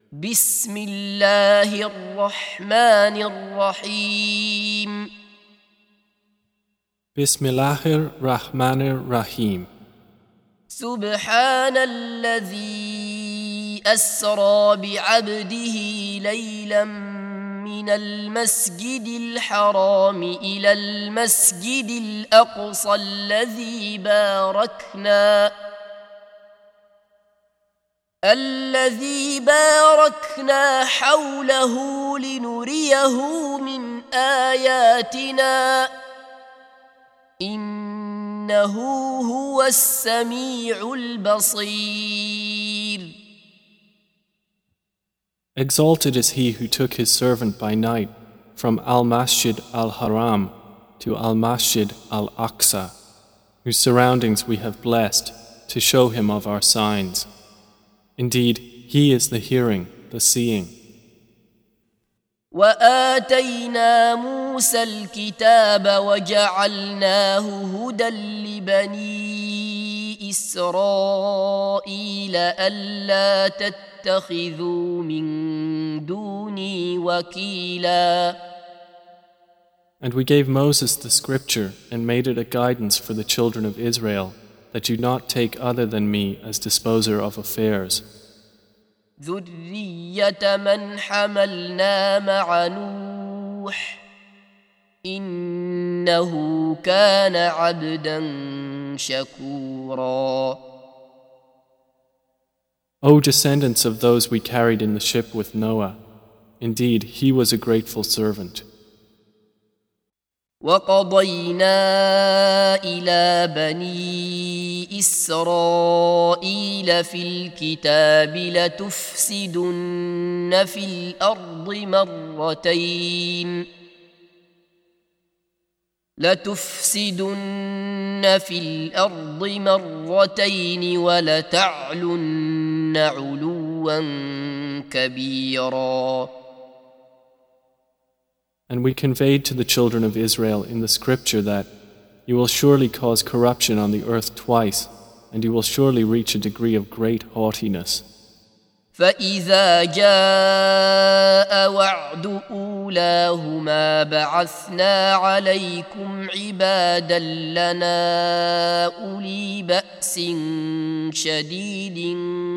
بسم الله الرحمن الرحيم Bismillahir Rahmanir Rahim. سبحان الذي أسرى بعبده ليلا من المسجد الحرام إلى المسجد الأقصى الذي باركنا حوله لنريه من آياتنا إنه هو السميع البصير. Exalted is he who took his servant by night from Al-Masjid Al-Haram to Al-Masjid Al-Aqsa, whose surroundings we have blessed to show him of our signs. Indeed, he is the hearing, the seeing. وآتينا موسى الكتاب وجعلناه هدى لبني إسرائيل ألا تتخذوا من دوني وكيلا. And we gave Moses the scripture and made it a guidance for the children of Israel, that you not take other than me as disposer of affairs. ذرية من حملنا مع نوح إنه كان عبدا شكورا. O descendants of those we carried in the ship with Noah, indeed he was a grateful servant. وقضينا إلى بني إسرائيل في الكتاب لتفسدن في الأرض مرتين ولتعلن علوا كبيرا. And we conveyed to the children of Israel in the scripture that you will surely cause corruption on the earth twice, and you will surely reach a degree of great haughtiness. فإذا جاء وعد أولاهما بعثنا عليكم عبادا لنا أولي بأس شديد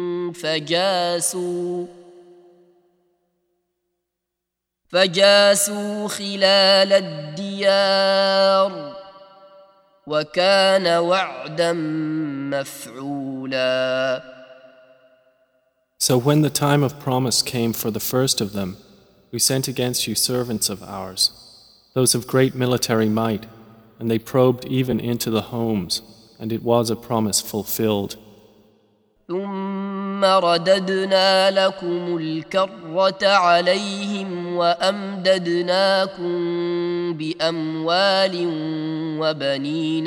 فجاسوا خلال الديار وكان وعدا مفعولا. So when the time of promise came for the first of them, we sent against you servants of ours, those of great military might, and they probed even into the homes, and it was a promise fulfilled. ثم رددنا لكم الكرة عليهم وأمددناكم بأموال وبنين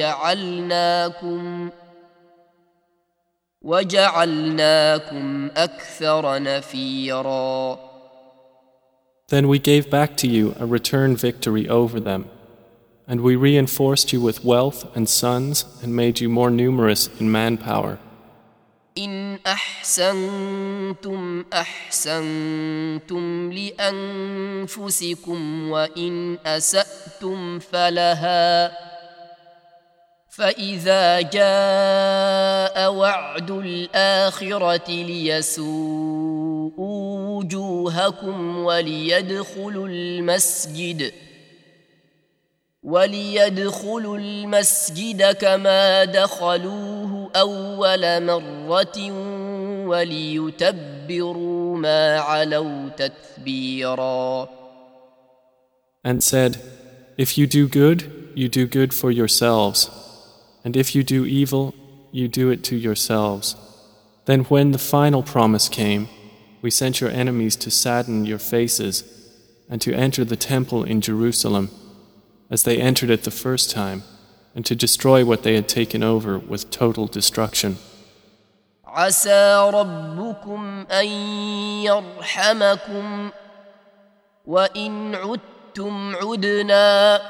وجعلناكم أكثر نفيرا. Then we gave back to you a return victory over them, and we reinforced you with wealth and sons and made you more numerous in manpower. إن أحسنتم أحسنتم لأنفسكم وإن أسأتم فلها فإذا جاء وعد الآخرة ليسوءوا وجوهكم وليدخلوا المسجد كما دخلوه أول مرة وليتبروا ما علوا تتبيرا. And said, if you do good, you do good for yourselves, and if you do evil, you do it to yourselves. Then when the final promise came, we sent your enemies to sadden your faces and to enter the temple in Jerusalem as they entered it the first time, and to destroy what they had taken over with total destruction. عسى ربكم أن يرحمكم وإن عدتم عدنا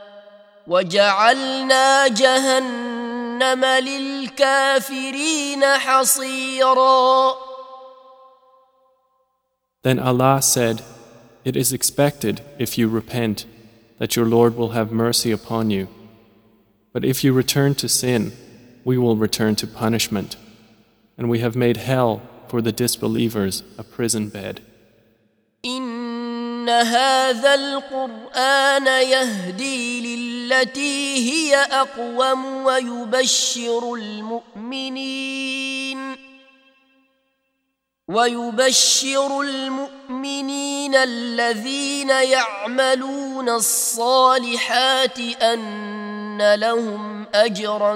وجعلنا جهنم للكافرين حصيرا. Then Allah said, "It is expected, if you repent, that your Lord will have mercy upon you. But if you return to sin, we will return to punishment. And we have made hell for the disbelievers a prison bed." إن هذا القرآن يهدي للتي هي أقوم ويبشر المؤمنين الذين يعملون الصالحات أن لهم أجرا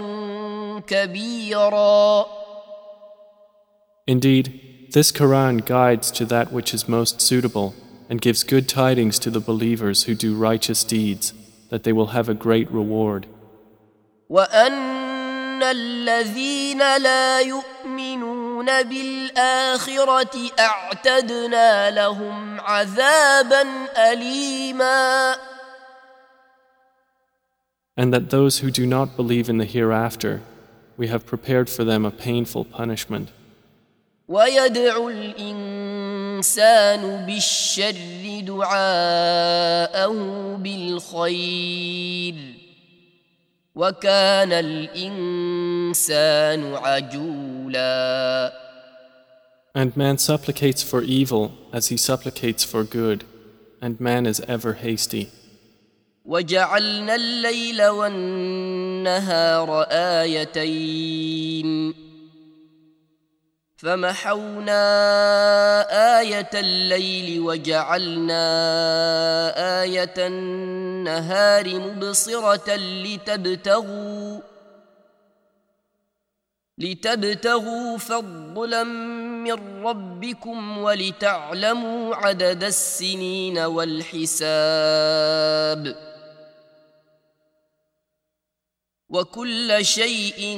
كبيرا. Indeed, this Quran guides to that which is most suitable and gives good tidings to the believers who do righteous deeds, that they will have a great reward. وأن الذين لا يؤمنون بالآخرة أعتدنا لهم عذابا أليما. And that those who do not believe in the hereafter, we have prepared for them a painful punishment. ويدعو الإنسان بالشر دعاءه بالخير وكان الإنسان عجولا. And man supplicates for evil as he supplicates for good, and man is ever hasty. وجعلنا الليل والنهار آيتين فمحونا آية الليل وجعلنا آية النهار مبصرة لتبتغوا فضلا من ربكم ولتعلموا عدد السنين والحساب وكل شيء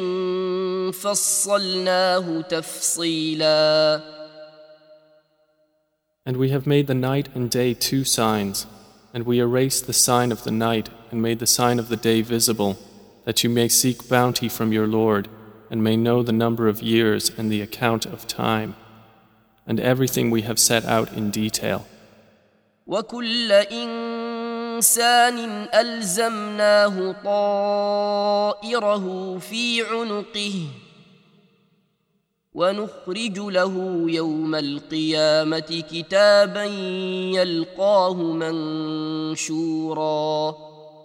فصلناه تفصيلا. And we have made the night and day two signs, and we erased the sign of the night and made the sign of the day visible, that you may seek bounty from your Lord and may know the number of years and the account of time, and everything we have set out in detail. وكل إنسان ألزمناه طائره في عنقه ونخرج له يوم القيامة كتابا يلقاه منشورا.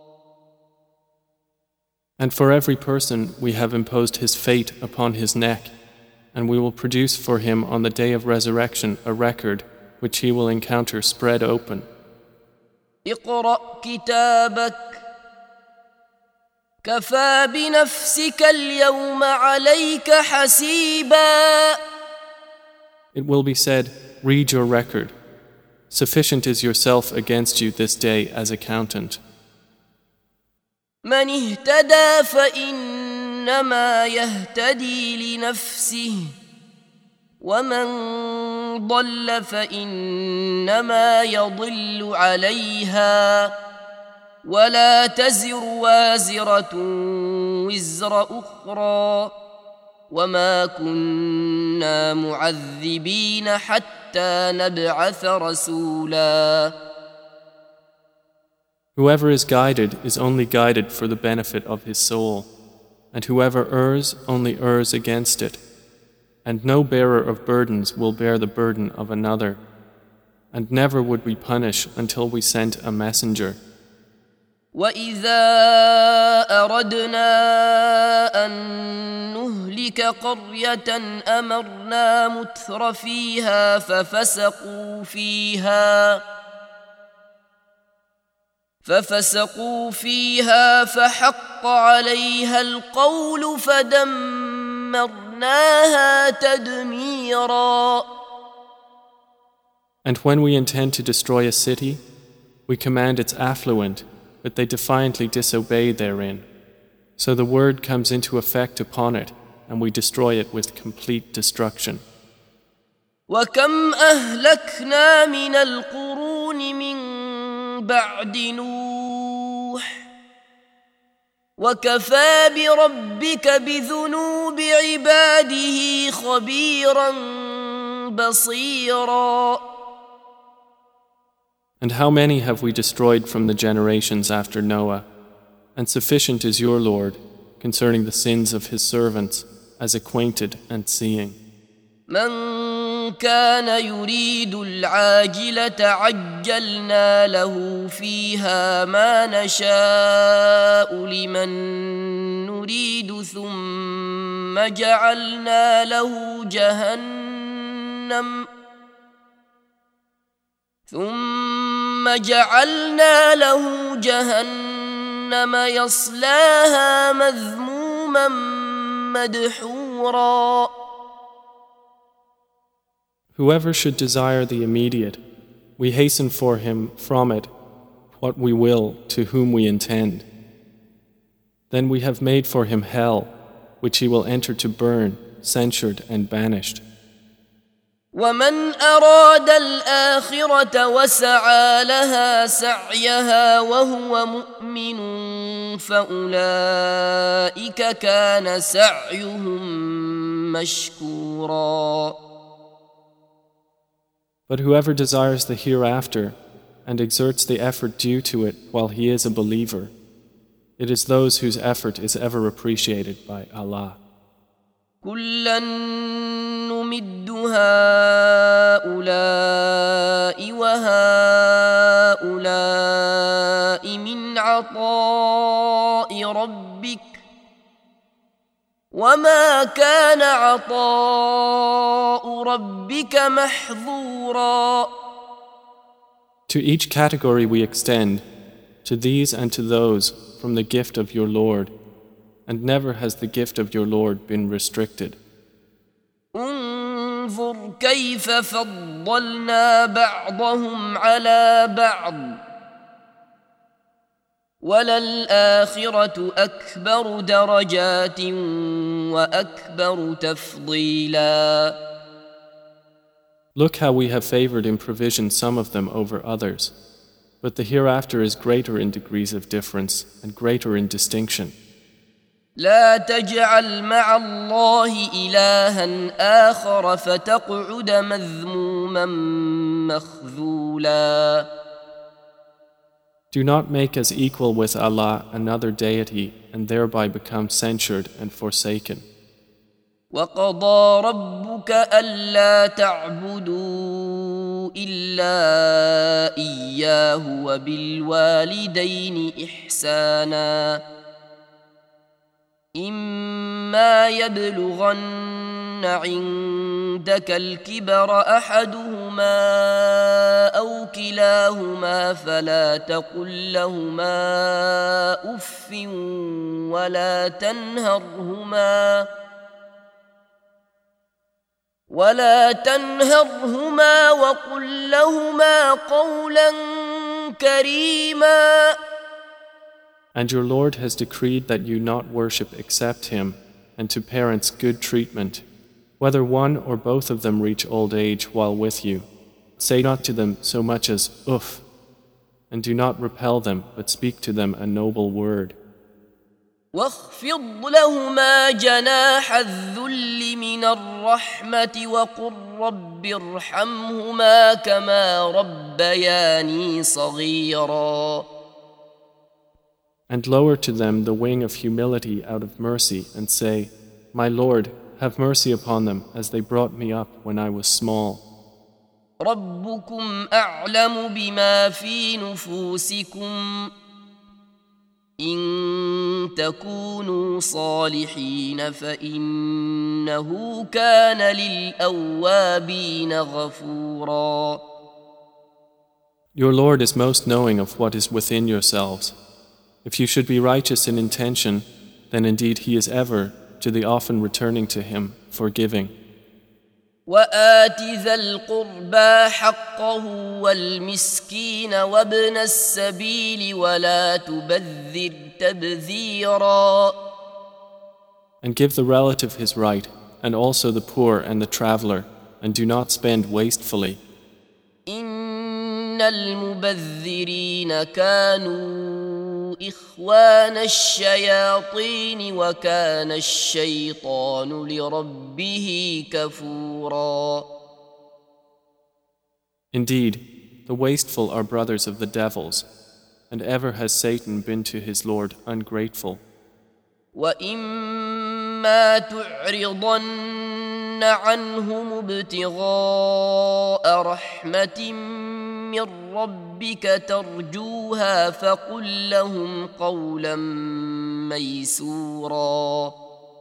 And for every person we have imposed his fate upon his neck, and we will produce for him on the day of resurrection a record which he will encounter spread open. اقرأ كتابك كفى بنفسك اليوم عليك حسيبا. It will be said, read your record. Sufficient is yourself against you this day as accountant. من اهتدى فإنما يهتدي لنفسه ومن ضل فإنما يضل عليها ولا تزر وازرة وزر أخرى وما كنا معذبين حتى نبعث رسولا. Whoever is guided is only guided for the benefit of his soul, and whoever errs only errs against it. And no bearer of burdens will bear the burden of another, and never would we punish until we sent a messenger. وَإِذَا أَرَدْنَا أَن نُهْلِكَ قَرْيَةً أَمَرْنَا مُتْرَ فِيهَا ففسقوا فيها فحق عليها القول فدمرناها تدميرا. And when we intend to destroy a city, we command its affluent, but they defiantly disobey therein. So the word comes into effect upon it, and we destroy it with complete destruction. وَكَمْ أَهْلَكْنَا مِنَ الْقُرُونِ مِنْ بعد نوح وكفى بربك بذنوب عباده خبيرا بصيرا. And how many have we destroyed from the generations after Noah? And sufficient is your Lord concerning the sins of his servants as acquainted and seeing. من كان يريد العاجلة عجلنا له فيها ما نشاء لمن نريد ثم جعلنا له جهنم يصلاها مذموما مدحورا. Whoever should desire the immediate, we hasten for him from it what we will to whom we intend. Then we have made for him hell, which he will enter to burn, censured and banished. ومن أراد الآخرة وسعى لها سعيها وهو مؤمن فأولئك كان سعيهم مشكورا. But whoever desires the hereafter and exerts the effort due to it while he is a believer, it is those whose effort is ever appreciated by Allah. كلا نمد هؤلاء وهؤلاء من عطاء ربك وما كان عطاء ربك محظورا. To each category we extend, to these and to those, from the gift of your Lord, and never has the gift of your Lord been restricted. انظر كيف فضلنا بعضهم على بعض وللآخرة أكبر درجات وأكبر تفضيلا. Look how we have favored in provision some of them over others, but the hereafter is greater in degrees of difference and greater in distinction. لا تجعل مع الله إلها آخر فتقعد مذموما مخذولا. Do not make as equal with Allah another deity and thereby become censured and forsaken. وقضى ربك ألا تعبدوا إلا إياه وبالوالدين إحسانا إما يبلغن عندك الكبر أحدهما أو كلاهما فلا تقل لهما أف ولا تنهرهما وقل لهما قولا كريما. And your Lord has decreed that you not worship except Him, and to parents good treatment, whether one or both of them reach old age while with you. Say not to them so much as uff, and do not repel them, but speak to them a noble word. واخفض لهما جناح الذل من الرحمة وقل رب ارحمهما كما ربياني صغيرا. And lower to them the wing of humility out of mercy and say, My Lord, have mercy upon them as they brought me up when I was small. ربكم أعلم بما في نفوسكم إن تكونوا صالحين فإنه كان للأوابين غفورا. Your Lord is most knowing of what is within yourselves. If you should be righteous in intention, then indeed He is ever, to the often returning to Him, forgiving. وآت ذا القربى حقه والمسكين وابن السبيل ولا تبذر تبذيرا. And give the relative his right, and also the poor and the traveler, and do not spend wastefully. إن المبذرين كانوا إخوان الشياطين وكان الشيطان لربه كفورا. Indeed, the wasteful are brothers of the devils, and ever has Satan been to his Lord ungrateful. وَإِمَّا تُعْرِضَنَّ عَنْهُمُ ابْتِغَاءَ رَحْمَةٍ مِّن رَّبِّكَ تَرْجُوهَا فَقُل لَّهُمْ قَوْلًا مَّيْسُورًا.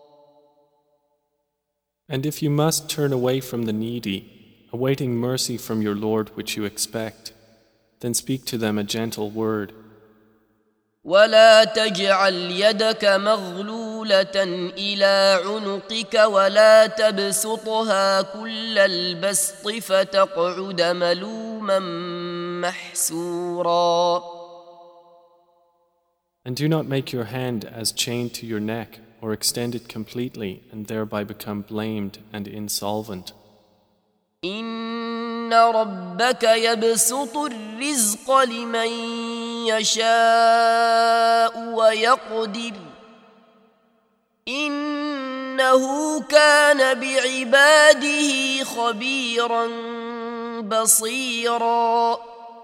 And if you must turn away from the needy, awaiting mercy from your Lord which you expect, then speak to them a gentle word. ولا تجعل يدك مغلولة إلى عنقك ولا تبسطها كل البسط فتقعد ملوما محسورا. And do not make your hand as chained to your neck or extend it completely and thereby become blamed and insolvent. إن ربك يبسط الرزق لمن يشاء ويقدر إنه كان بعباده خبيرا بصيرا.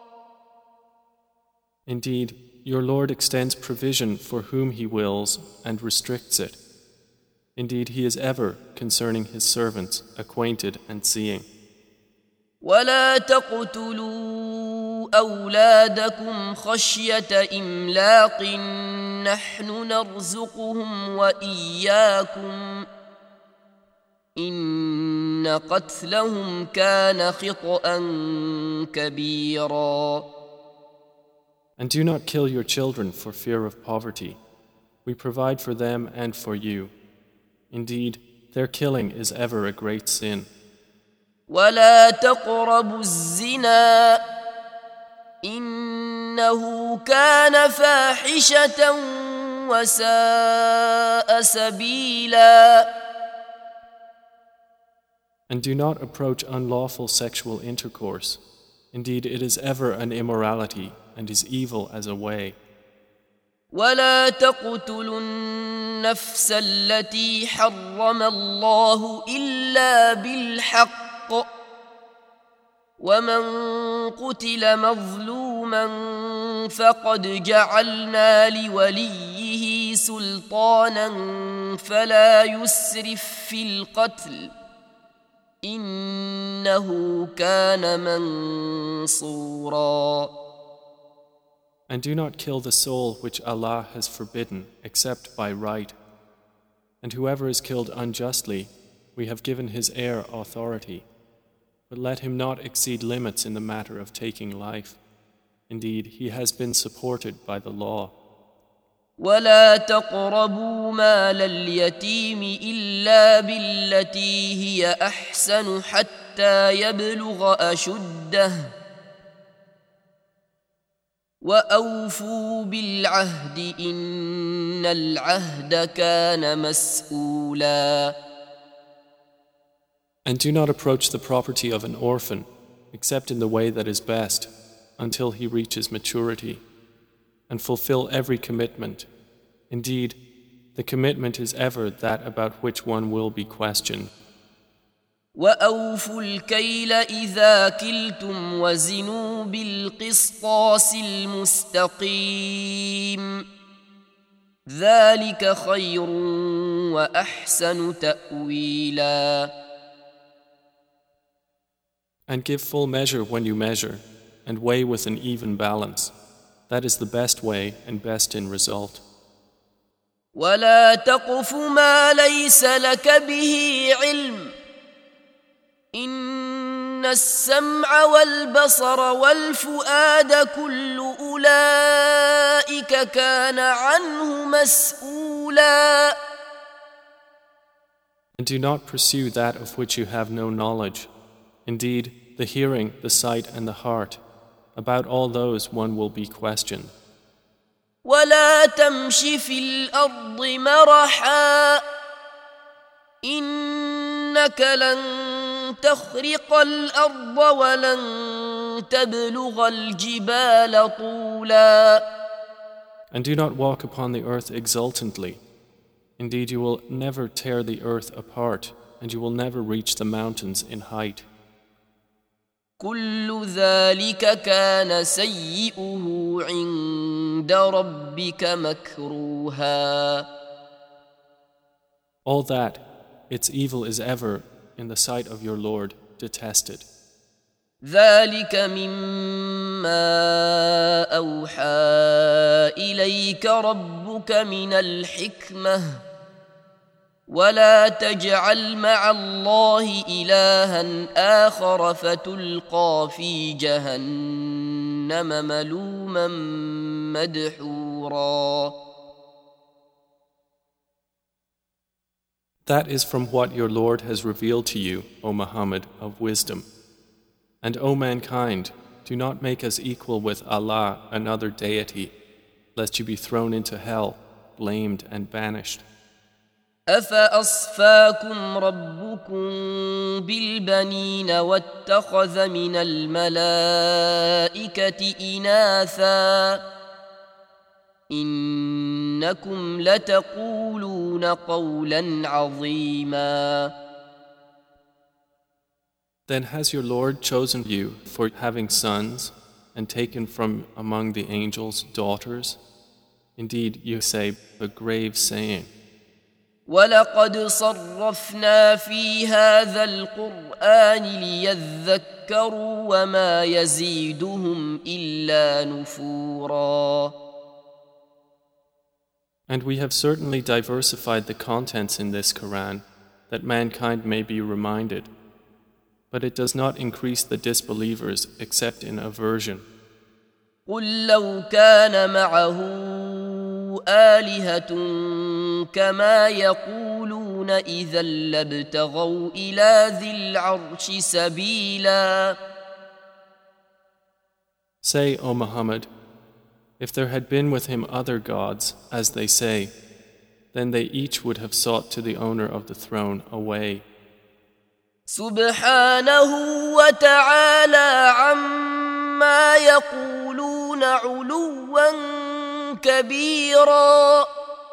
Indeed, your Lord extends provision for whom He wills and restricts it. Indeed, He is ever, concerning His servants, acquainted and seeing. ولا تقتلوا أولادكم خشية إملاق نحن نرزقهم وإياكم إن قتلهم كان خطأ كبيرا. And do not kill your children for fear of poverty. We provide for them and for you. Indeed, their killing is ever a great sin. ولا تقربوا الزنا إنه كان فاحشة وساء سبيلا. And do not approach unlawful sexual intercourse. Indeed, it is ever an immorality and is evil as a way. ولا تقتلوا النفس التي حرم الله إلا بالحق ومن قتل مظلوما فقد جعلنا لوليه سلطانا فلا يسرف في القتل إنه كان منصورا. And do not kill the soul which Allah has forbidden except by right. And whoever is killed unjustly, we have given his heir authority. But let him not exceed limits in the matter of taking life. Indeed, he has been supported by the law. ولا تقربوا مال اليتيم إلا بالتي هي أحسن حتى يبلغ أشده وأوفوا بالعهد إن العهد كان مسؤولا. And do not approach the property of an orphan except in the way that is best until he reaches maturity, and fulfill every commitment. Indeed, the commitment is ever that about which one will be questioned. وأوفوا الكيل إذا كلتم وزنوا بالقسطاس المستقيم ذلك خير وأحسن تأويلا. And give full measure when you measure, and weigh with an even balance. That is the best way and best in result. ولا تقف ما ليس لك به علم إن السمع والبصر والفؤاد كل أولئك كان عنه مسؤولا. And do not pursue that of which you have no knowledge. Indeed, the hearing, the sight, and the heart, about all those one will be questioned. ولا تمش في الأرض مرحا إنك لن تخرق الأرض ولن تبلغ الجبال طولا. And do not walk upon the earth exultantly. Indeed, you will never tear the earth apart, and you will never reach the mountains in height. كل ذلك كان سيئه عند ربك مكروها. All that, its evil is ever, in the sight of your Lord, detested. ذلك مما أوحى إليك ربك من الحكمة ولا تجعل مع الله إلها آخر فتلقى في جهنم ملوما مدحورا. That is from what your Lord has revealed to you, O Muhammad, of wisdom. And O mankind, do not make us equal with Allah, another deity, lest you be thrown into hell, blamed and banished. أفأصفاكم ربكم بالبنين واتخذ من الملائكة إناثا إنكم لتقولون قولا عظيما. Then has your Lord chosen you for having sons and taken from among the angels daughters? Indeed, you say a grave saying. ولقد صرفنا في هذا القرآن ليذكروا وما يزيدهم إلا نفورا. And we have certainly diversified the contents in this Quran that mankind may be reminded, but it does not increase the disbelievers except in aversion. قل لو كان معه آلهة كما يقولون إذا لابتغوا إلى ذي العرش سبيلا. Say, O Muhammad, if there had been with him other gods, as they say, then they each would have sought to the owner of the throne a way. سبحانه وتعالى عما يقولون علوا كبيرا.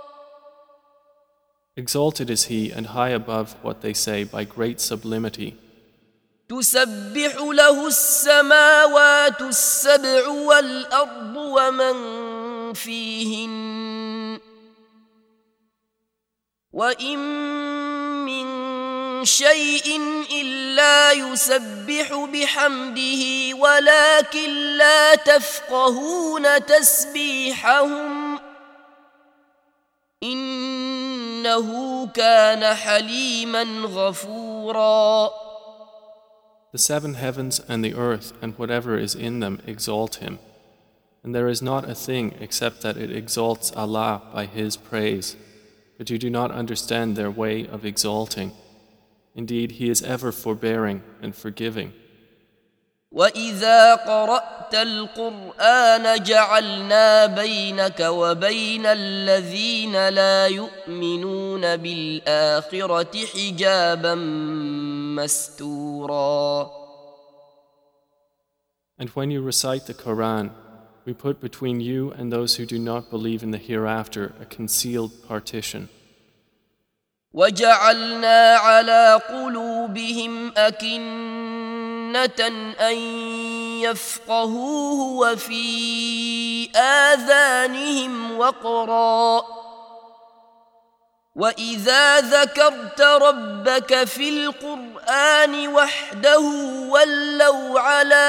Exalted is he and high above what they say by great sublimity. تسبح له السماوات السبع والأرض ومن فيهن وإن من شيء إلا يسبح بحمده ولكن لا تفقهون تسبيحهم إنه كان حليما غفورا. The seven heavens and the earth and whatever is in them exalt him, and there is not a thing except that it exalts Allah by His praise, but you do not understand their way of exalting. Indeed, He is ever forbearing and forgiving. وَإِذَا قَرَأْتَ الْقُرْآنَ جَعَلْنَا بَيْنَكَ وَبَيْنَ الَّذِينَ لَا يُؤْمِنُونَ بِالْآخِرَةِ حِجَابًا مَسْتُورًا. And when you recite the Quran, we put between you and those who do not believe in the hereafter a concealed partition. وَجَعَلْنَا عَلَى قُلُوبِهِمْ أَكِنَّةً أن يفقهوه وفي آذانهم وقرا وإذا ذكرت ربك في القرآن وحده ولوا على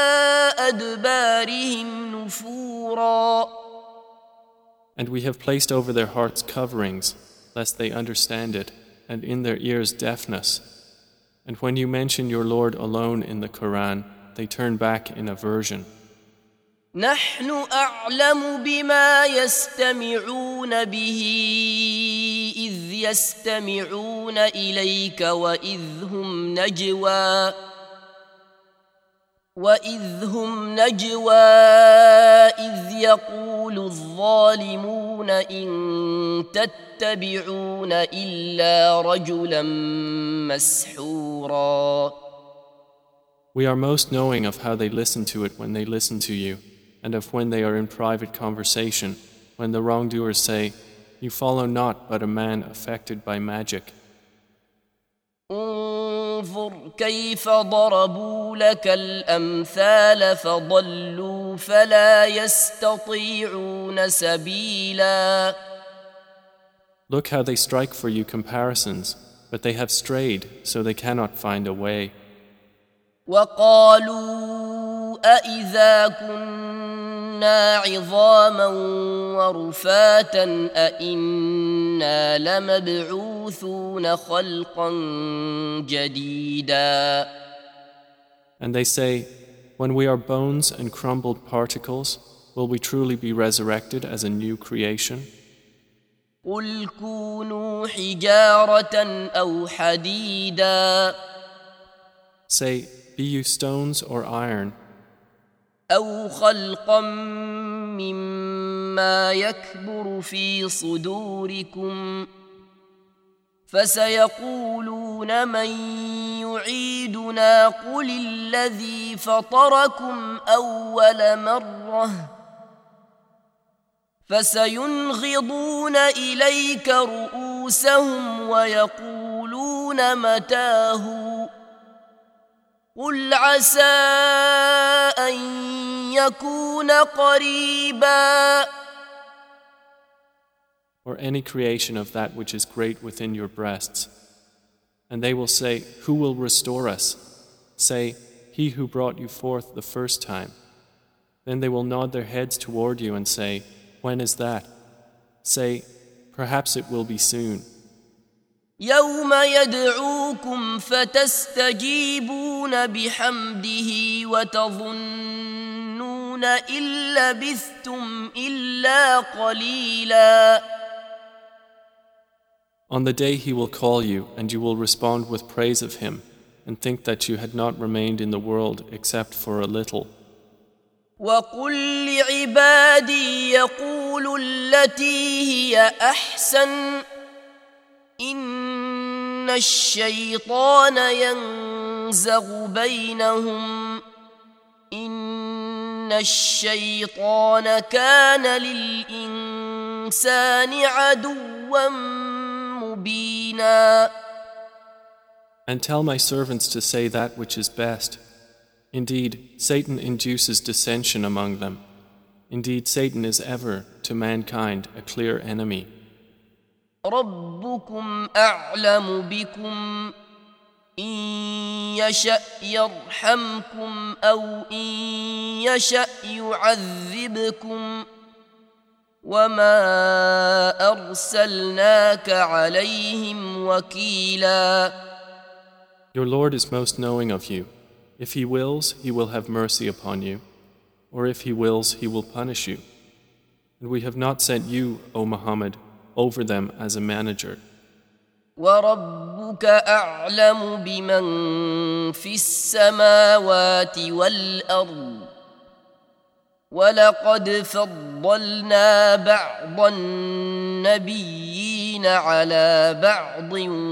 أدبارهم نفورا. And we have placed over their hearts coverings, lest they understand it, and in their ears deafness. And when you mention your Lord alone in the Quran, they turn back in aversion. نحن أعلم بما يستمعون به إذ يستمعون إليك وإذ هم نجوى إذ يقول الظالمون إن تتبعون إلا رجلا مسحورا. We are most knowing of how they listen to it when they listen to you, and of when they are in private conversation, when the wrongdoers say, "You follow not but a man affected by magic." انظر كيف ضربوا لك الأمثال فضلوا فلا يستطيعون سبيلا. Look how they strike for you comparisons, but they have strayed, so they cannot find a way. وقالوا أإذا كنا عظاما ورفاتا أإنا لمبعوثون خلقا جديدا. And they say, when we are bones and crumbled particles, will we truly be resurrected as a new creation? قل كونوا حجارة أو حديدا. Say, be you stones or iron, أو خلقا مما يكبر في صدوركم فسيقولون من يعيدنا قل الذي فطركم أول مرة فسينغضون إليك رؤوسهم ويقولون متاه قل عسى أن يكون قريبا. or any creation of that which is great within your breasts. And they will say, who will restore us? Say, he who brought you forth the first time. Then they will nod their heads toward you and say, when is that? Say, perhaps it will be soon. يوم يدعوكم فتستجيبون بحمده وتظنون إن لبثتم إلا قليلا. On the day he will call you, and you will respond with praise of him, and think that you had not remained in the world except for a little. وقل لعبادي يقولوا التي هي أحسن إن الشيطان ينزغ بينهم إن الشيطان كان للإنسان عدوا مبينا. And tell my servants to say that which is best. Indeed, Satan induces dissension among them. Indeed, Satan is ever, to mankind, a clear enemy. ربكم أعلم بكم إن يشأ يرحمكم أو إن يشأ يعذبكم وما أرسلناك عليهم وكيلا. Your Lord is most knowing of you. If He wills, He will have mercy upon you, or if He wills, He will punish you. And we have not sent you, O Muhammad, over them as a manager. وربك أعلم بمن في السماوات والأرض ولقد فضلنا بعض النبيين على بعض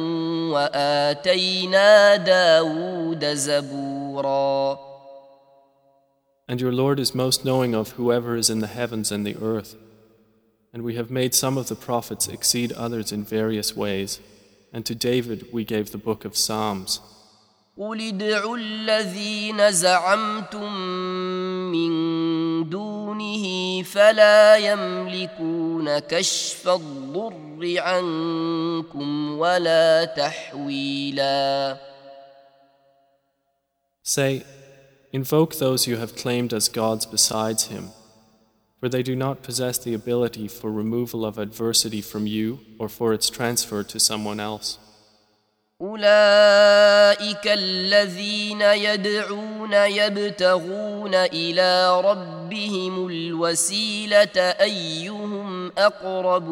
وآتينا داود زبورا. And your Lord is most knowing of whoever is in the heavens and the earth. And we have made some of the prophets exceed others in various ways. And to David we gave the book of Psalms. قل ادعوا الذين زعمتم من دونه فلا يملكون كشف الضر عنكم ولا تحويلا. Say, invoke those you have claimed as gods besides him, for they do not possess the ability for removal of adversity from you or for its transfer to someone else. أولئك الذين يدعون يبتغون إلى ربهم الوسيلة أيهم أقرب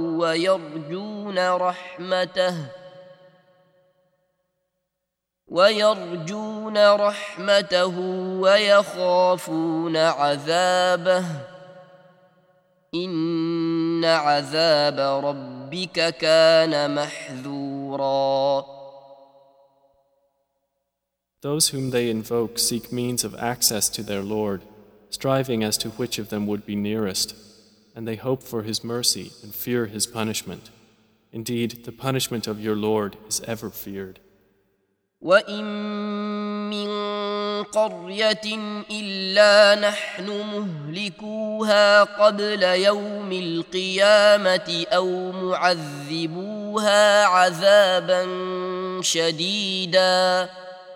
ويرجون رحمته ويخافون عذابه إن عذاب ربك كان محذورا. Those whom they invoke seek means of access to their Lord, striving as to which of them would be nearest, and they hope for His mercy and fear His punishment. Indeed, the punishment of your Lord is ever feared. وإن من قرية إلا نحن مهلكوها قبل يوم القيامة أو معذبوها عذابا شديدا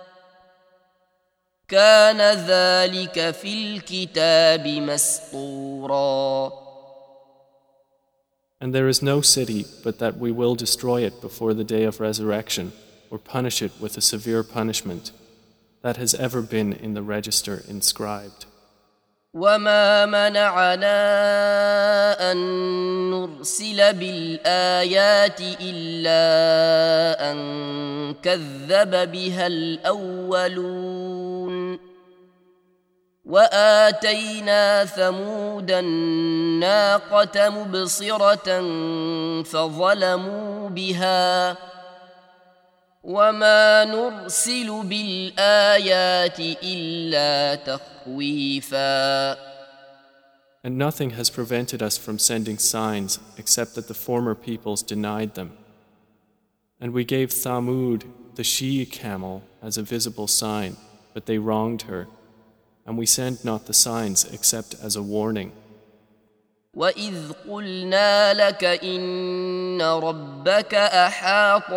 كان ذلك في الكتاب مسطورا. And there is no city but that we will destroy it before the day of resurrection, or punish it with a severe punishment. That has ever been in the register inscribed. وما منعنا أن نرسل بالآيات إلا أن كذب بها الأولون وآتينا ثمود الناقة مبصرة فظلموا بها وما نرسل بالآيات إلا تخويفا. And nothing has prevented us from sending signs except that the former peoples denied them. And we gave Thamud, the she-camel, as a visible sign, but they wronged her. And we send not the signs except as a warning. وَإِذْ قُلْنَا لَكَ إِنَّ رَبَّكَ أَحَاطَ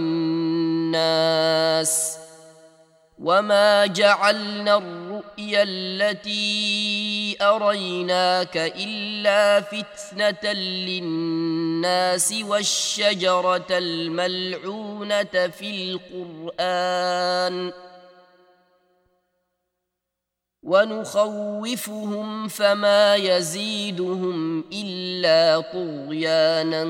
بِالنَّاسِ وَمَا جَعَلْنَا الرُّؤْيَا الَّتِي أَرَيْنَاكَ إِلَّا فِتْنَةً لِلنَّاسِ وَالشَّجَرَةَ الْمَلْعُونَةَ في الْقُرْآنِ ونخوفهم فما يزيدهم إلا طغيانا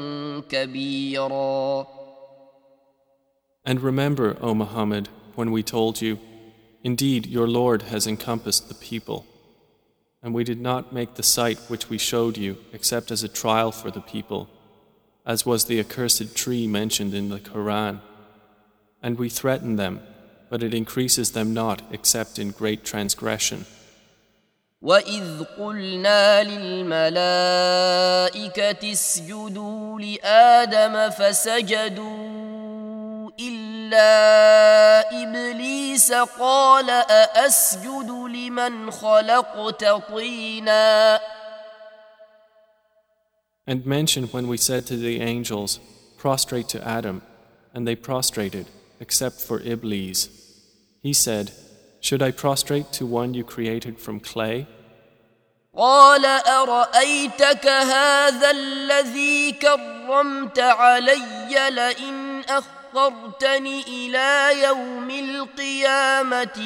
كبيرا. And remember, O Muhammad, when we told you, indeed your Lord has encompassed the people. And we did not make the sight which we showed you except as a trial for the people, as was the accursed tree mentioned in the Quran. And we threaten them, but it increases them not except in great transgression. وَإِذْ قُلْنَا لِلْمَلَائِكَةِ اسْجُدُوا لِآدَمَ فَسَجَدُوا إِلَّا إِبْلِيسَ قَالَ أَأَسْجُدُ لِمَنْ خَلَقْتَ طِينًا. And mention when we said to the angels, prostrate to Adam, and they prostrated, except for Iblis. He said, should I prostrate to one you created from clay? قال أرأيتك هذا الذي كرمت علي لئن أخرتني إلى يوم القيامة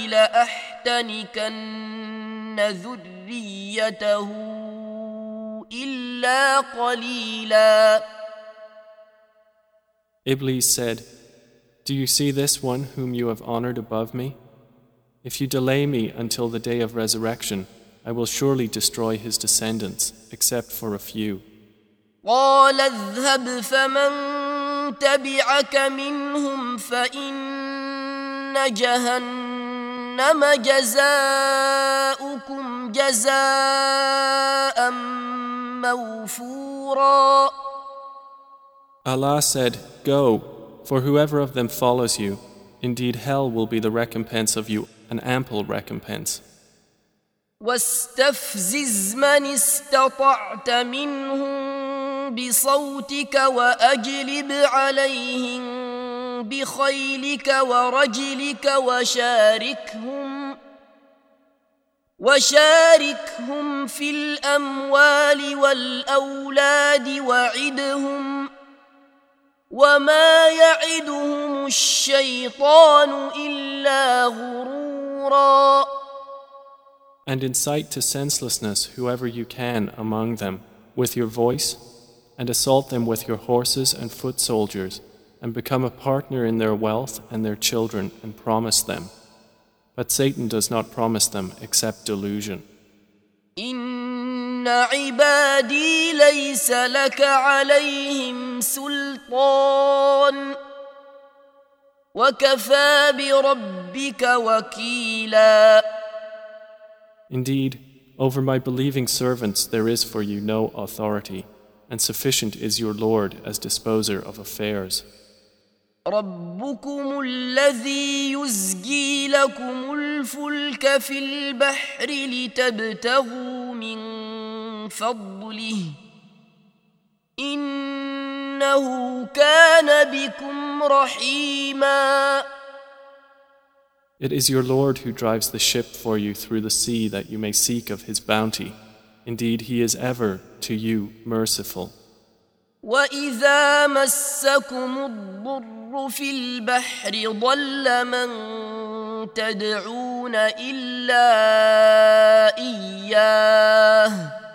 لأحتنكن ذريته إلا قليلا. Iblis said, do you see this one whom you have honored above me? If you delay me until the day of resurrection, I will surely destroy his descendants, except for a few. قال اذهب فمن تبعك منهم فإن جهنم جزاؤكم جزاء موفورا. Allah said, go, for whoever of them follows you, indeed hell will be the recompense of you, an ample recompense. واستفزز من استطعت منهم بصوتك وأجلب عليهم بخيلك ورجلك وشاركهم في الأموال والأولاد وعدهم وما يعدهم الشيطان إلا غرورا. And incite to senselessness whoever you can among them with your voice, and assault them with your horses and foot soldiers, and become a partner in their wealth and their children, and promise them. But Satan does not promise them except delusion. إن عبادي ليس لك عليهم سلطان وكفى بربك وكيلا. Indeed, over my believing servants there is for you no authority, and sufficient is your Lord as disposer of affairs. ربكم الذي يزجي لكم الفلك في البحر لتبتغوا من فضله إنه كان بكم رحيما. It is your Lord who drives the ship for you through the sea that you may seek of His bounty. Indeed, He is ever to you merciful. وَإِذَا مَسَّكُمُ الضُّرُّ فِي الْبَحْرِ ضَلَّ مَن تَدْعُونَ إِلَّا إِيَّاهُ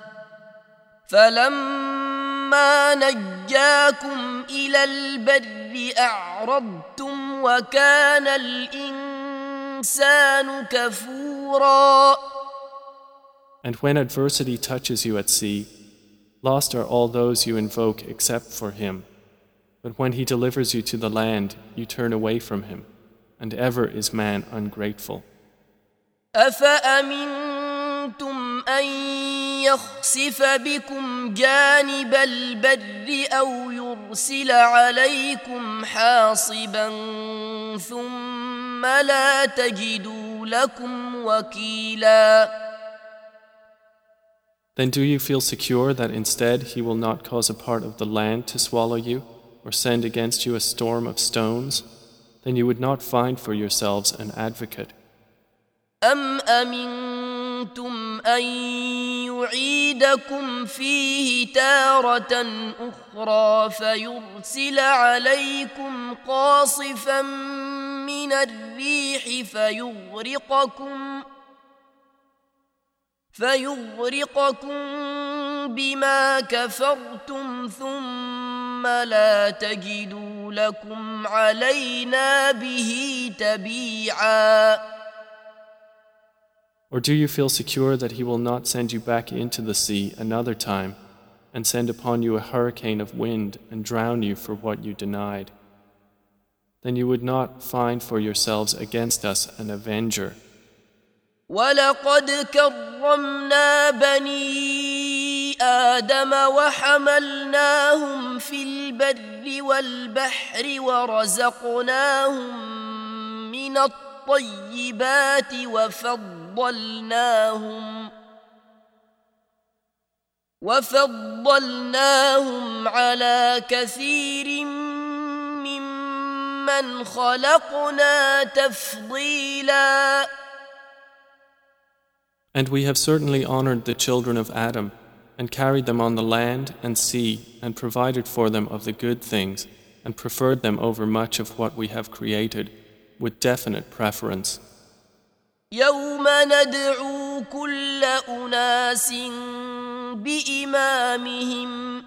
فَلَمَّا نَجَّاكُمْ إِلَى الْبَرِّ أَعْرَضْتُمْ وَكَانَ الْإِنسَانُ كَفُورًا. And when adversity touches you at sea, lost are all those you invoke except for Him. But when He delivers you to the land, you turn away from Him, and ever is man ungrateful. أَفَأَمِنْتُمْ أَنْ يَخْسِفَ بِكُمْ جَانِبَ الْبَرِّ أَوْ يُرْسِلَ عَلَيْكُمْ حَاصِبًا ثُمَّ لَا تَجِدُوا لَكُمْ وَكِيلًا. Then do you feel secure that instead He will not cause a part of the land to swallow you, or send against you a storm of stones? Then you would not find for yourselves an advocate. أَمْ أَمِنْتُمْ أَنْ يُعِيدَكُمْ فِيهِ تَارَةً أُخْرَى فَيُرْسِلَ عَلَيْكُمْ قَاصِفًا مِنَ الرِّيحِ فيغرقكم بما كفرتم ثم لا تجدوا لكم علينا به تبيعا. Or do you feel secure that He will not send you back into the sea another time and send upon you a hurricane of wind and drown you for what you denied? Then you would not find for yourselves against us an avenger. وَلَقَدْ كَرَّمْنَا بَنِي آدَمَ وَحَمَلْنَاهُمْ فِي الْبَرِّ وَالْبَحْرِ وَرَزَقْنَاهُمْ مِنَ الطَّيِّبَاتِ وَفَضَّلْنَاهُمْ عَلَى كَثِيرٍ مِّمَّنْ خَلَقْنَا تَفْضِيلًا. And we have certainly honored the children of Adam, and carried them on the land and sea, and provided for them of the good things, and preferred them over much of what we have created, with definite preference. يَوْمَ نَدْعُو كُلَّ أُنَاسٍ بِإِمَامِهِمْ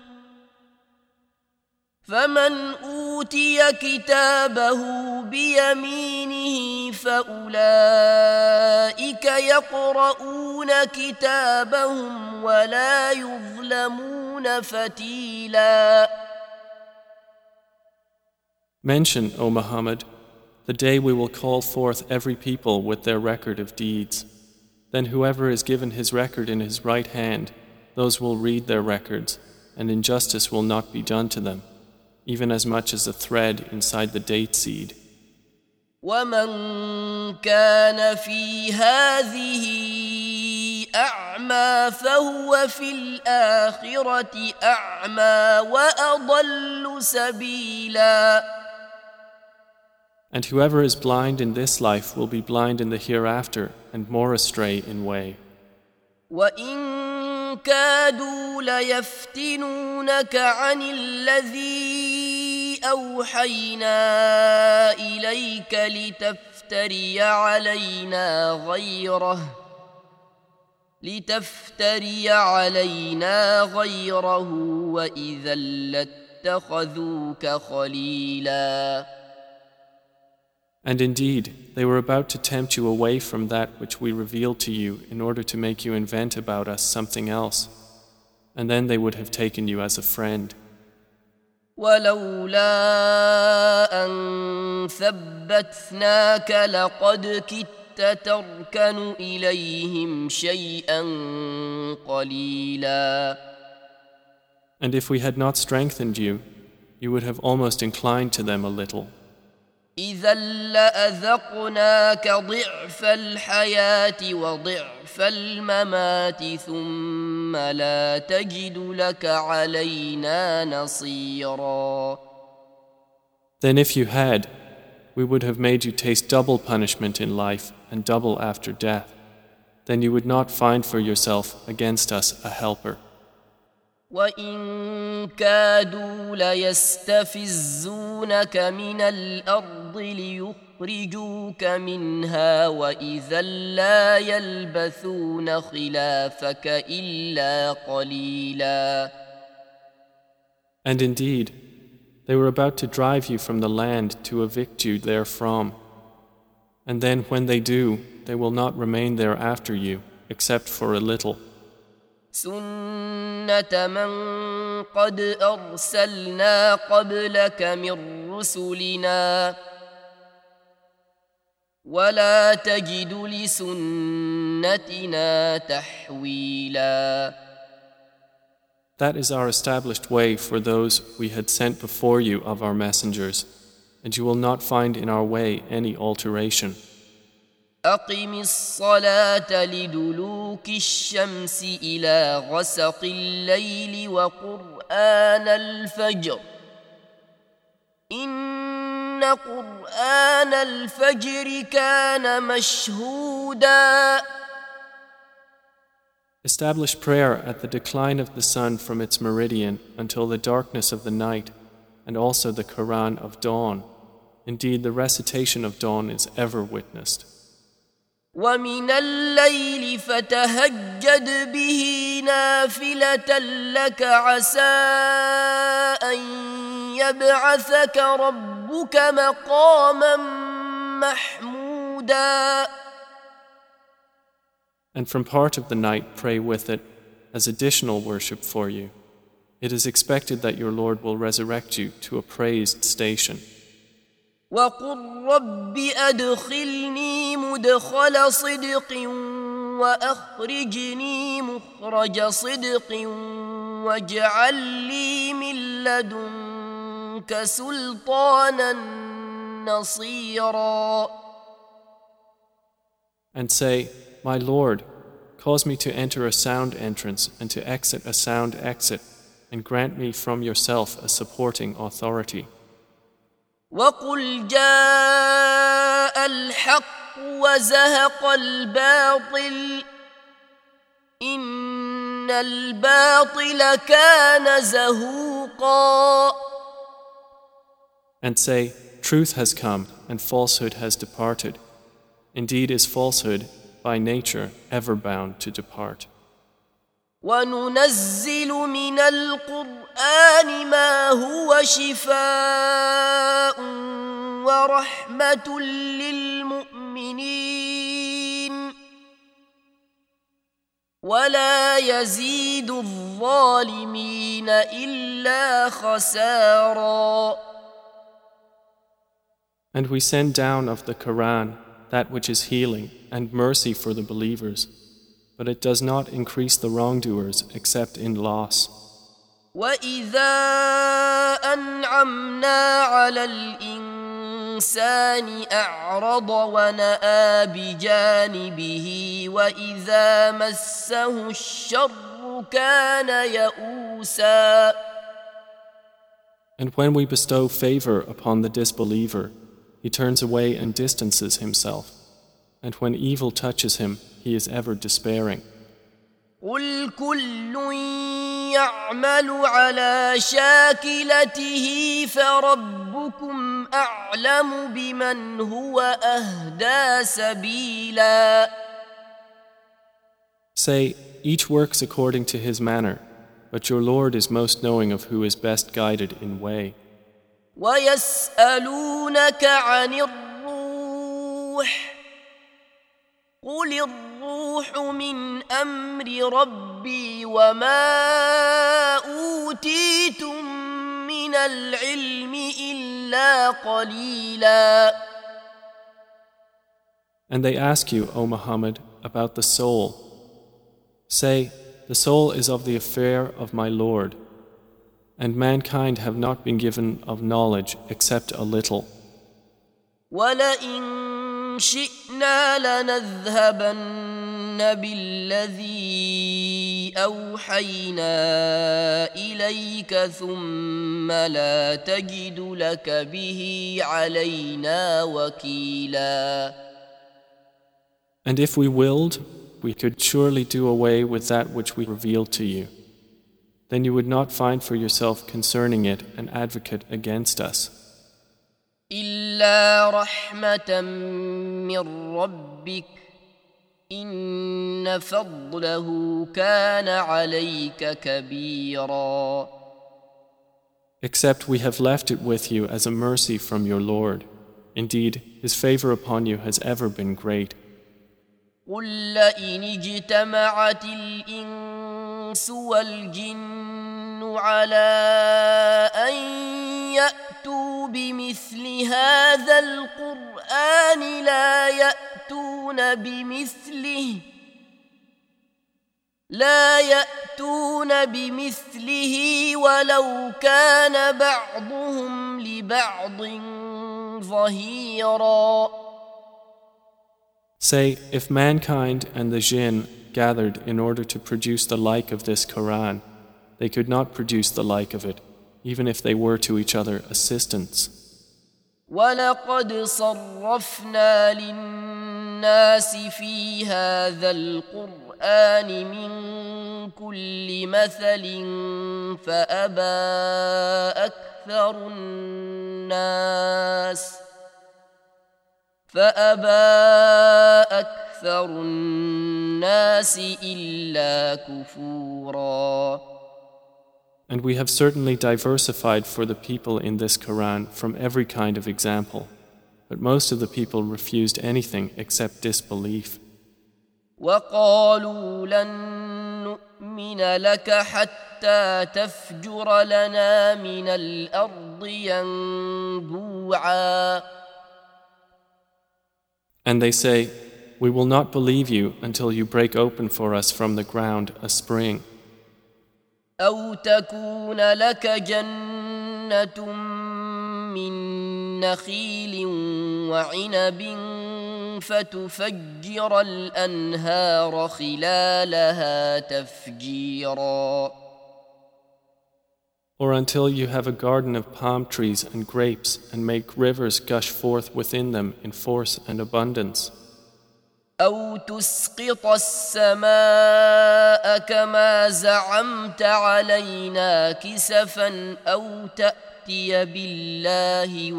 فَمَنْ أُوتِيَ كِتَابَهُ بِيَمِينِهِ فَأُولَئِكَ يَقْرَؤُونَ كِتَابَهُمْ وَلَا يُظْلَمُونَ فَتِيلًا. Mention, O Muhammad, the day we will call forth every people with their record of deeds. Then whoever is given his record in his right hand, those will read their records, and injustice will not be done to them, even as much as a thread inside the date seed. وَمَنْ كَانَ فِي هَذِهِ أَعْمَى فَهُوَ فِي الْآخِرَةِ أَعْمَى وَأَضَلُّ سَبِيلًا. And whoever is blind in this life will be blind in the hereafter and more astray in way. وَإِن كَادُوا لَيَفْتِنُونَكَ عَنِ الَّذِي أَوْحَيْنَا إِلَيْكَ لِتَفْتَرِيَ عَلَيْنَا غَيْرَهُ وَإِذًا لَاتَّخَذُوكَ خَلِيلًا. And indeed, they were about to tempt you away from that which we revealed to you in order to make you invent about us something else, and then they would have taken you as a friend. وَلَوْلَا أَن ثَبَّتْنَاكَ لَقَدْ كِدتَّ تَرْكَنُ إِلَيْهِمْ شَيْئًا قَلِيلًا. And if we had not strengthened you, you would have almost inclined to them a little. إذا لأذقناك ضعف الحياة وضعف الممات ثم لا تجد لك علينا نصيرا. Then if you had, we would have made you taste double punishment in life and double after death. Then you would not find for yourself against us a helper. وَإِن كَادُوا لَيَسْتَفِزُّونَكَ مِنَ الْأَرْضِ لِيُخْرِجُوكَ مِنْهَا وَإِذًا لَّا يَلْبَثُونَ خِلَافَكَ إِلَّا قَلِيلًا. And indeed, they were about to drive you from the land to evict you therefrom. And then when they do, they will not remain there after you, except for a little. سُنَّةَ مَن قَدْ أَرْسَلْنَا قَبْلَكَ مِن رُّسُلِنَا وَلَا تَجِدُ لِسُنَّتِنَا تَحْوِيلًا. That is our established way for those we had sent before you of our messengers, and you will not find in our way any alteration. أقم الصلاة لدلوك الشمس إلى غسق الليل وقرآن الفجر إن قرآن الفجر كان مشهودا. Establish prayer at the decline of the sun from its meridian until the darkness of the night, and also the Quran of dawn. Indeed, the recitation of dawn is ever witnessed. وَمِنَ اللَّيْلِ فَتَهَجَّدْ بِهِ نَافِلَةً لَكَ عَسَىٰ أَن يَبْعَثَكَ رَبُّكَ مَقَامًا مَّحْمُودًا. And from part of the night pray with it as additional worship for you. It is expected that your Lord will resurrect you to a praised station. وَقُل رَّبِّ أَدْخِلْنِي مُدْخَلَ صِدْقٍ وَأَخْرِجْنِي مُخْرَجَ صِدْقٍ وَاجْعَل لِّي مِن لَّدُنكَ سُلْطَانًا نَّصِيرًا. And say, My Lord, cause me to enter a sound entrance and to exit a sound exit, and grant me from yourself a supporting authority. وَقُلْ جَاءَ الْحَقُّ وَزَهَقَ الْبَاطِلُ إِنَّ الْبَاطِلَ كَانَ زَهُوقًا. And say, Truth has come and falsehood has departed. Indeed is falsehood by nature ever bound to depart. وَنُنَزِّلُ مِنَ الْقُرْآنِ مَا هُوَ شِفَاءٌ وَرَحْمَةٌ لِّلْمُؤْمِنِينَ وَلَا يَزِيدُ الظَّالِمِينَ إِلَّا خَسَارًا. And we send down of the Quran that which is healing and mercy for the believers, but it does not increase the wrongdoers except in loss. وَإِذَا أَنْعَمْنَا عَلَى الْإِنسَانِ أَعْرَضَ وَنَأَىٰ بِجَانِبِهِ وَإِذَا مَسَّهُ الشَّرُّ كَانَ يَئُوسًا. And when we bestow favor upon the disbeliever, he turns away and distances himself. And when evil touches him, he is ever despairing. قُلْ كُلٌّ يَعْمَلُ عَلَى شَاكِلَتِهِ فَرَبُّكُمْ أَعْلَمُ بِمَنْ هُوَ أَهْدَىٰ سَبِيلًا. Say, each works according to his manner, but your Lord is most knowing of who is best guided in way. وَيَسْأَلُونَكَ عَنِ الرُّوحِ قُلِ الرُّوحُ مِنْ أَمْرِ رَبِّي وَمَا أُوتِيتُم مِّنَ الْعِلْمِ إِلَّا قَلِيلًا. And they ask you, O Muhammad, about the soul. Say, the soul is of the affair of my Lord, and mankind have not been given of knowledge except a little. ولئن شئنا لنذهبن بالذي أوحينا إليك ثم لا تجد لك به علينا وكيلا. And if we willed, we could surely do away with that which we revealed to you. Then you would not find for yourself concerning it an advocate against us. إلا رحمة من ربك إن فضله كان عليك كبيرا. Except we have left it with you as a mercy from your Lord. Indeed, His favor upon you has ever been great. قل لئن اجتمعت الإنس والجن على أن يأتوا بمثل هذا القرآن لا يأتون بمثله ولو كان بعضهم لبعض ظهيرا. Say, if mankind and the jinn gathered in order to produce the like of this Quran, they could not produce the like of it, even if they were to each other assistants. وَلَقَدْ صَرَّفْنَا لِلنَّاسِ فِي هَذَا الْقُرْآنِ مِنْ كُلِّ مَثَلٍ فأبى أكثر الناس إلا كفورا. And we have certainly diversified for the people in this Quran from every kind of example, but most of the people refused anything except disbelief. وَقَالُوا لَن نُّؤْمِنَ لَكَ حَتَّى تَفْجُرَ لَنَا مِنَ الْأَرْضِ يَنبُوعًا. And they say, we will not believe you until you break open for us from the ground a spring. أو تكون لك جنة من نخيل وعنب فتفجر الأنهار خلالها تفجيرا. Or until you have a garden of palm trees and grapes and make rivers gush forth within them in force and abundance. أو تسقط السماء كما زعمت علينا كسفا أو تأتي بالله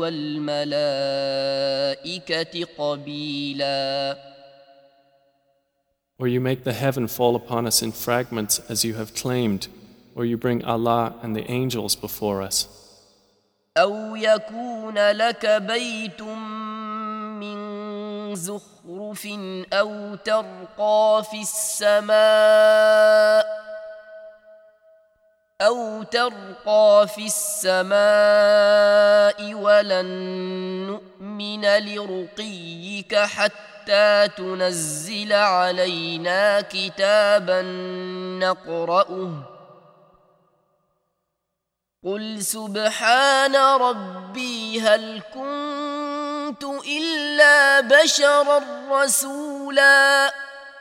والملائكة قبيلا. Or you make the heaven fall upon us in fragments as you have claimed, or you bring Allah and the angels before us. أو يكون لك بيت من زخرف أو ترقى في السماء ولن نؤمن لرقيك حتى تنزل علينا كتابا نقرأه. قل سبحان ربي هل كنت إلا بشرا رسولا.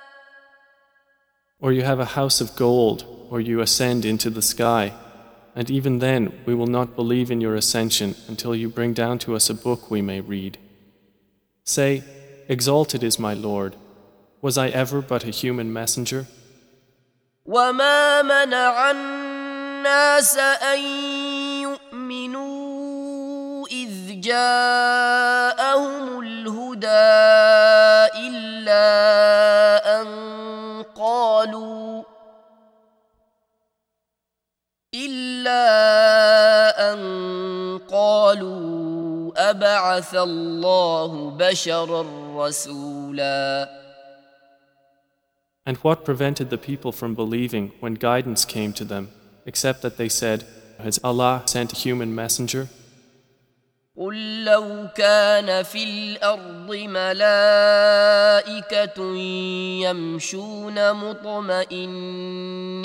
Or you have a house of gold, or you ascend into the sky, and even then we will not believe in your ascension until you bring down to us a book we may read. Say, exalted is my Lord. Was I ever but a human messenger? وما منع الناس أن يؤمنوا إذ جاءهم الهدى إلا أن قالوا أبعث الله بشرا رسولا. And what prevented the people from believing when guidance came to them, except that they said, has Allah sent a human messenger? قل لو كان في الأرض ملائكة يمشون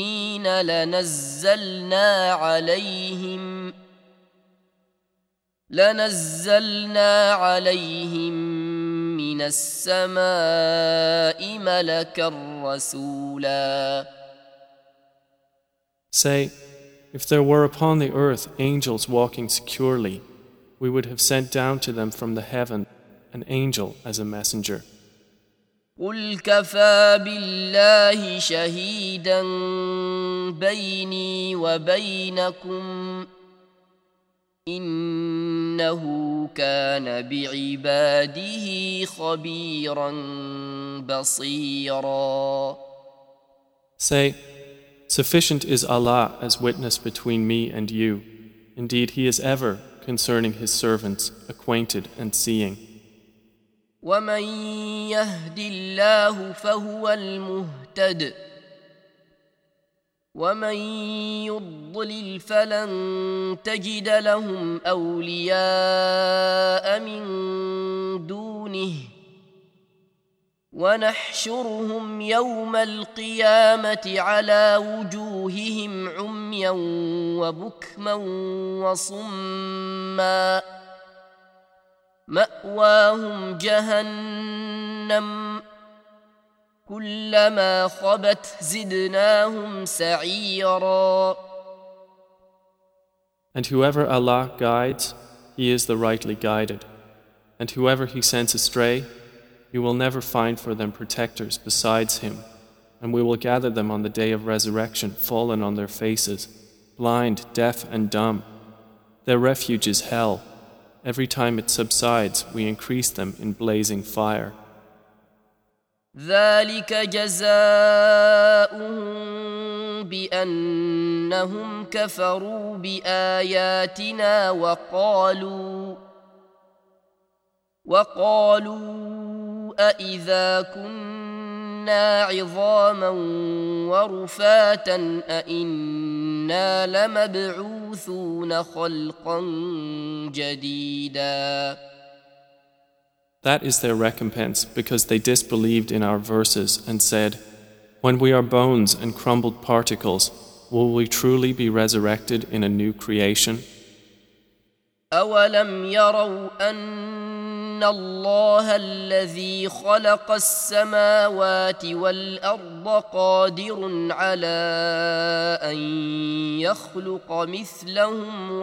مطمئنين لنزلنا عليهم من السماء ملكا رسولا. Say, if there were upon the earth angels walking securely, we would have sent down to them from the heaven an angel as a messenger. قل كفى بالله شهيدا بيني وبينكم إنه كان بعباده خبيرا بصيرا. Say, sufficient is Allah as witness between me and you. Indeed, He is ever, concerning His servants, acquainted and seeing. ومن يهد الله فهو المهتد ومن يضلل فلن تجد لهم أولياء من دونه ونحشرهم يوم القيامة على وجوههم عميا وبكما وصما مأواهم جهنم كلما خبت زدناهم سعيرا. And whoever Allah guides, he is the rightly guided. And whoever He sends astray, you will never find for them protectors besides Him. And we will gather them on the day of resurrection fallen on their faces, blind, deaf and dumb. Their refuge is hell. Every time it subsides, we increase them in blazing fire. ذلك جزاؤهم بأنهم كفروا بآياتنا وقالوا أإذا كنا عظاما ورفاتا أإنا لمبعوثون خلقا جديدا. That is their recompense because they disbelieved in our verses and said, when we are bones and crumbled particles, will we truly be resurrected in a new creation? أولم يروا أن الله الذي خلق السماوات والأرض قادر على أن يخلق مثلهم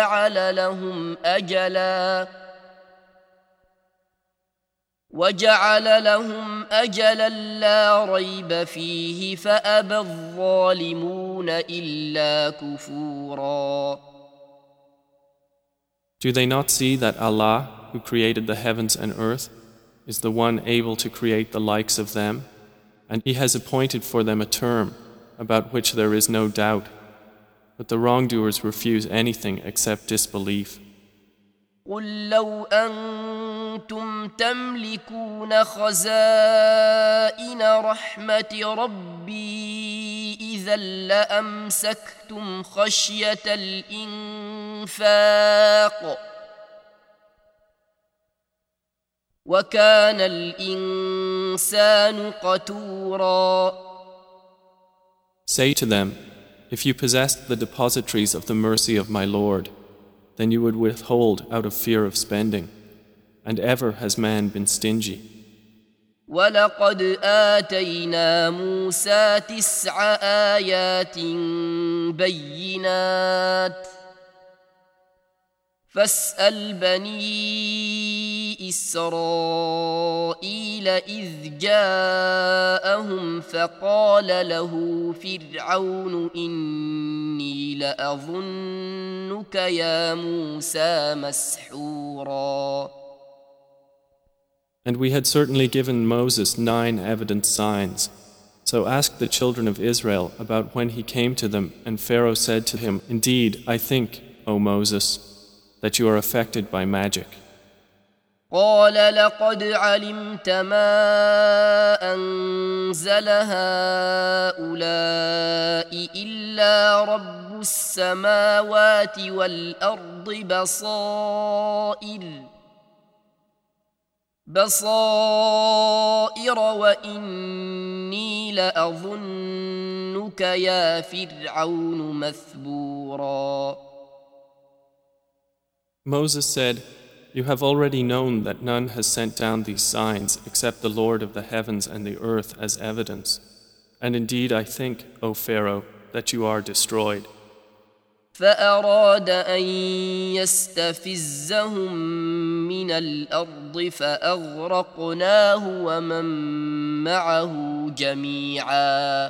وجعل لهم أجلا لا ريب فيه فأبى الظالمون إلا كفورا. Do they not see that Allah, who created the heavens and earth, is the one able to create the likes of them, and He has appointed for them a term about which there is no doubt, but the wrongdoers refuse anything except disbelief. قل لو أنتم تملكون خزائن رحمة ربي إذا لأمسكتم خشية الإنفاق وكان الإنسان قتورا. Say to them, if you possessed the depositories of the mercy of my Lord, then you would withhold out of fear of spending, and ever has man been stingy. وَلَقَدْ آتَيْنَا مُوسَى 9 آيَاتٍ بَيِّنَاتٍ فاسأل بني إسرائيل إذ جاءهم فقال له فرعون إني لأظنك يا موسى مسحورا. And we had certainly given Moses 9 evident signs. So ask the children of Israel about when he came to them, and Pharaoh said to him, indeed, I think, O Moses, that you are affected by magic. قال لقد علمت ما أنزل هؤلاء إلا رب السماوات والأرض بصائر وإني لأظنك يا فرعون مثبورا. Moses said, "You have already known that none has sent down these signs except the Lord of the heavens and the earth as evidence. And indeed I think, O Pharaoh, that you are destroyed." فأراد أن يستفزهم من الأرض فأغرقناه ومن معه جميعا.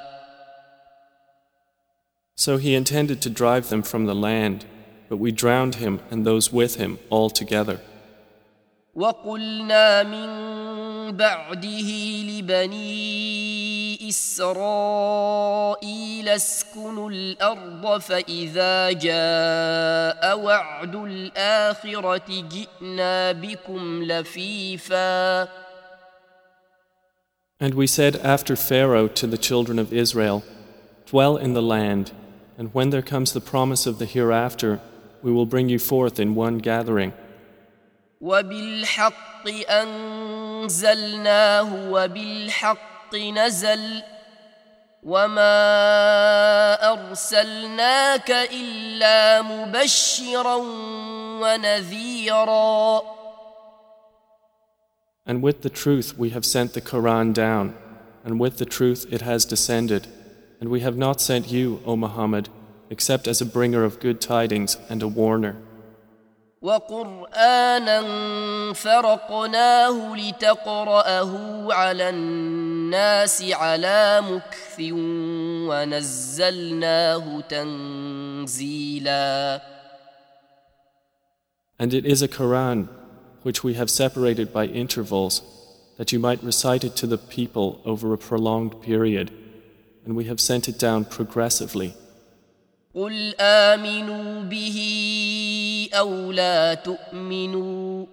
So he intended to drive them from the land, but we drowned him and those with him all together. وقلنا من بعده لبني إسرائيل اسكنوا الأرض فإذا جاء وعد الآخرة جئنا بكم لفيفا. And we said after Pharaoh to the children of Israel, "Dwell in the land, and when there comes the promise of the hereafter, we will bring you forth in one gathering." وبالحق أنزلناه وبالحق نزل وما أرسلناك إلا مبشرا ونذيرا. And with the truth we have sent the Quran down, and with the truth it has descended, and we have not sent you, O Muhammad, except as a bringer of good tidings and a warner. وقرآنا فرقناه لتقرأه على الناس على مكث ونزلناه تنزيلا. And it is a Quran which we have separated by intervals, that you might recite it to the people over a prolonged period, and we have sent it down progressively. قل آمنوا به أو لا تؤمنوا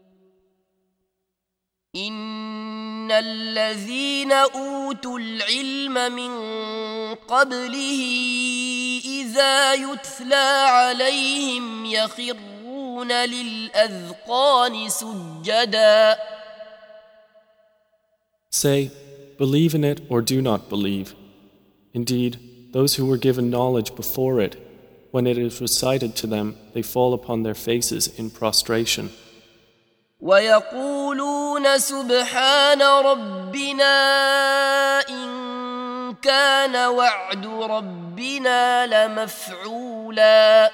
إن الذين أوتوا العلم من قبله إذا يتلى عليهم يخرون للأذقان سجدا. Say, believe in it or do not believe. Indeed, those who were given knowledge before it, when it is recited to them, they fall upon their faces in prostration. وَيَقُولُونَ سُبْحَانَ رَبِّنَا إِن كَانَ وَعْدُ رَبِّنَا لَمَفْعُولًا.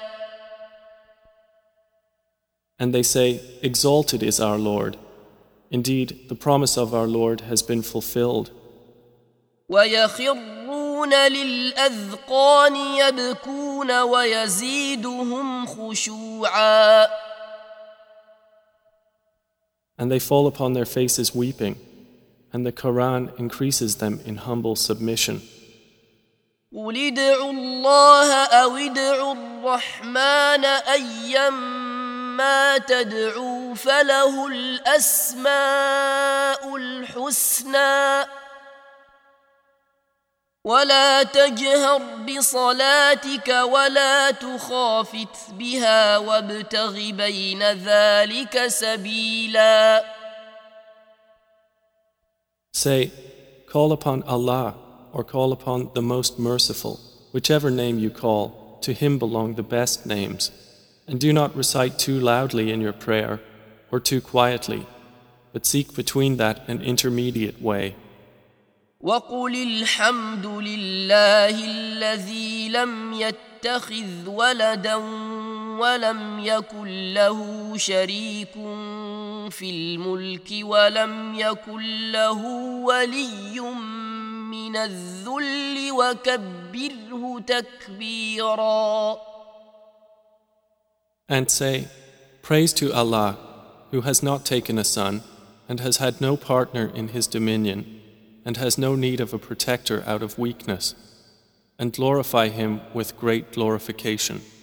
And they say, "Exalted is our Lord. Indeed, the promise of our Lord has been fulfilled." وَيَخِرُّونَ لِلْأَذْقَانِ يَبْكُونَ وَيَزِيدُهُمْ خُشُوعًا. And they fall upon their faces weeping, and the Quran increases them in humble submission. قُلِ ادْعُوا اللَّهَ أَوِ ادْعُوا الرَّحْمَنَ أَيًّمَّا تَدْعُوا فَلَهُ الْأَسْمَاءُ الْحُسْنَى ولا تجهر بصلاتك ولا تخافت بها وابتغ بين ذلك سبيلا. Say, call upon Allah or call upon the Most Merciful, whichever name you call, to Him belong the best names. And do not recite too loudly in your prayer or too quietly, but seek between that an intermediate way. وقل الحمد لله الذي لم يتخذ ولدا ولم يكن له شريك في الملك ولم يكن له ولي من الذل وكبره تكبيرا. And say, praise to Allah, who has not taken a son and has had no partner in His dominion, and has no need of a protector out of weakness, and glorify Him with great glorification.